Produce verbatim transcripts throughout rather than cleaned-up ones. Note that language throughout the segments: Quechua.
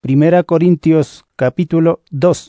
Primera Corintios capítulo dos.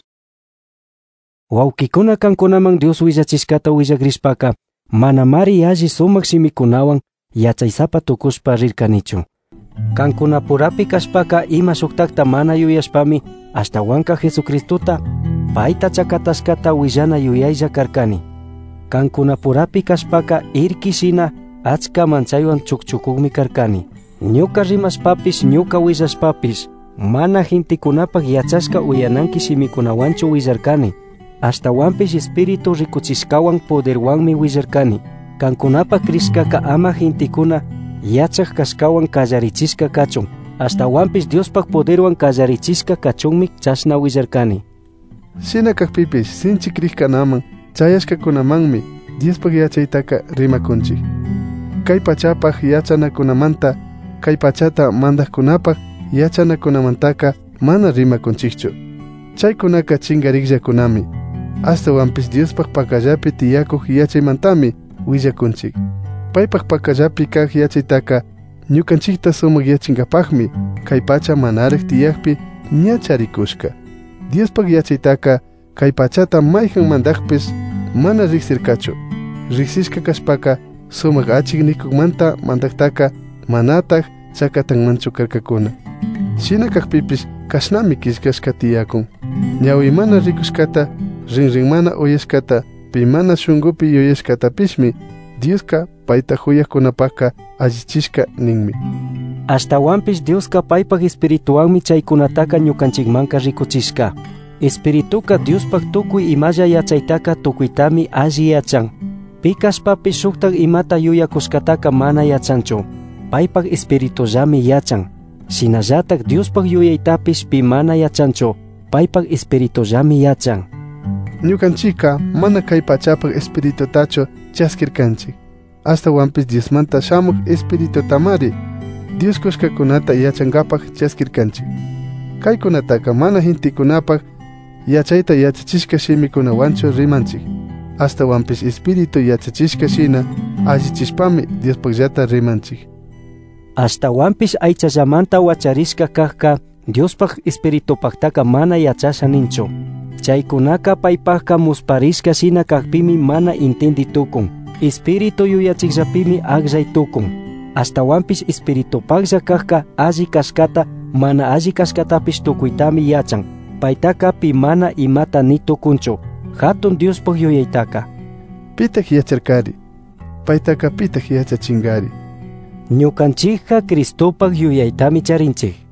Wawkikuna kankunaman Dios willachishkata willagrispaka manamari alli sumak shimikunawan yachaysapa tukushpa rirkanichu. Kankunapurapi kashpaka ima shuktakta mana yuyashpami ashtawanka Jesucristuta payta chakatashkata willana yuyaylla karkani. Kankunapurapi kashpaka irkishina achka manchaywan chukchukukmi karkani. Ñuka rimashpapish ñuka willashpapish mana gentikunapak yachashka uyananki shimikunawanchu willarkani. Ashtawanpish espiritu rikuchishkawan poderwanmi willarkani. Kankunapa krishkaka ama gentikuna yachak kashkawan kallarichishka kachun. Ashtawanpish Diospak poderwan kallarichishka kachunmi chashna willarkani. Shina kakpipish sinchi krishkanaman chayashkakunamanmi Diospak yachaytaka rimakunchik. Kay pachapak yachanakunamanta kay pachata mandaqkunapak yachanakunamantaka mana rimakunchikchu. Chaykunaka chingarikllakunami. Ashtawanpish Diospak pakallapi tiyakuq yachaymantami willakunchik. Paypak pakallapi kaq yachaytaka ñukanchikta sumak yachinkapaqmi kay pacha manariq tiyaqpi ña charikushka. Diospak yachaytaka kay pachata mayqan mandaqpish mana riqsirkachu. Riqsishka kashpaka sumak achiknikuqmanta mandaqtaka manataq chakatanmanchu karkakuna. Shina kaqpipish kashnami kishkashka tiyakun. Ñawi mana rikushkata rinrin mana uyashkata pi mana shungupi yuyashkatapishmi Dioska payta huyaqkunapaqqa allichishka ninmi. Ashtawanpish Dioska paypak espirituwanmi chaykunataka ñukanchikmanka rikuchishka. Espirituka Diospak tukuy imalla yachaytaka tukuytami alli yachan. Pi kashpapish shuktak imata yuyakushkataka mana yachanchu. Paypak espiritullami yachan. Shinallatak Diospak yuyaytapish pi mana yachanchu. Paypak espiritullami yachan. Ñukanchika mana kay pachapak espiritutachu chaskirkanchik. Ashtawanpish Diosmanta shamuk espiritutamari Dios kushkakunata yachankapak chaskirkanchik. Kaykunataka mana gentikunapak yachayta yachachishka shimikunawanchu rimanchik. Ashtawanpish espiritu yachachishka shina allichishpami Diospakllata rimanchik. Ashtawanpish aychallamanta wacharishka kaqka Diospak espiritupaktaka mana yachasha ninchu. Chaykunaka paypakka musparishka shina kaqpimi mana intendi tukun. Espiritu yuyachikllapimi aqllay tukun. Ashtawanpish espiritupaqlla kaqka alli kashkata mana alli kashkatapish tukuytami yachan. Paytaka pi mana imata ni tukunchu. Hatun Diospak yuyaytaka. Pitak yacharkari. Paytaka pitak yachachingari. Ñukanchikqa Cristopak yuyaytami charinchik.